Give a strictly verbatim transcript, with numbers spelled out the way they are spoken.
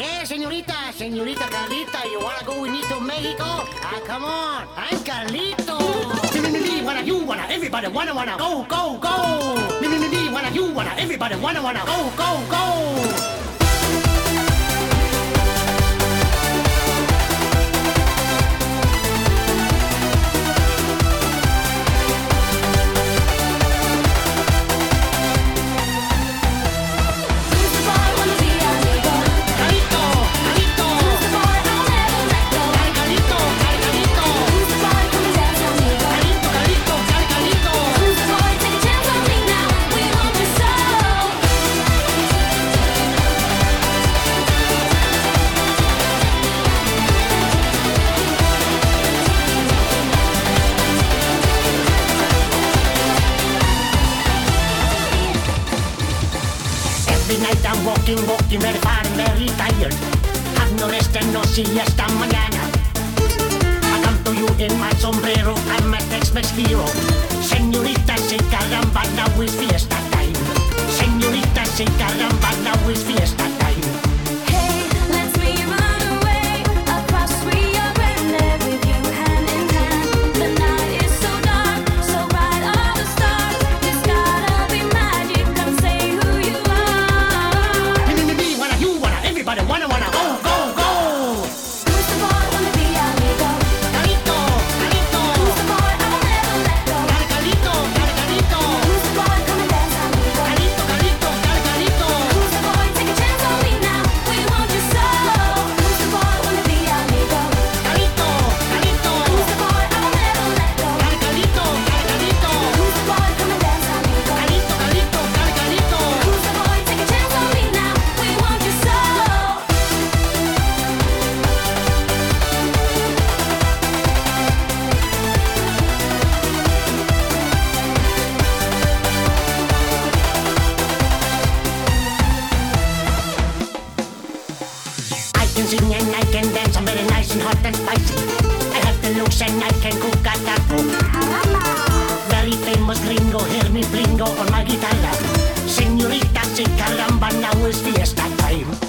¿Qué, señorita? Señorita Carlita, you wanna go with me to Mexico? Ah, come on. I'm Carlito. Me, me, me, me, wanna, you wanna, everybody wanna, wanna, go, go, go. Me, me, me, me, wanna, you wanna, everybody wanna, wanna, go, go, go. Every night I'm walking, walking very far and very tired. Have no rest and no siesta mañana. I come to you in my sombrero, I'm a Tex-Mex hero. Señorita, say caramba, now is fiesta time. Señorita, say caramba, now is fiesta time. Hey, let's me run away across Rio Grande with you hand in hand. The night is so dark, so bright all the stars. It's gotta be magic, come say who you are. Me, me, me, me, wanna, you wanna, everybody wanna, wanna, go, go, go. Who's the boy wanna be amigo? Carlito, Carlito. Who's the boy I will never let go? Car, Carlito, Car, Carlito. Who's the boy come and dance amigo? Carlito, Carlito, Car, Carlito. Who's the boy take a chance on me now? We want you so. Who's the boy wanna be amigo? Carlito, Carlito. Who's the boy I will never let go? Car, Carlito, Car, Carlito. Who's the boy come and dance amigo? Carlito, Carlito, Car, Carlito. Who's the boy take a chance on me now? We want you so. I can sing and I can dance, I'm very nice and hot and spicy. I have the looks and I can cook a taco. Very famous gringo, hear me blingo on my guitarra. Señorita, say caramba, now is fiesta time.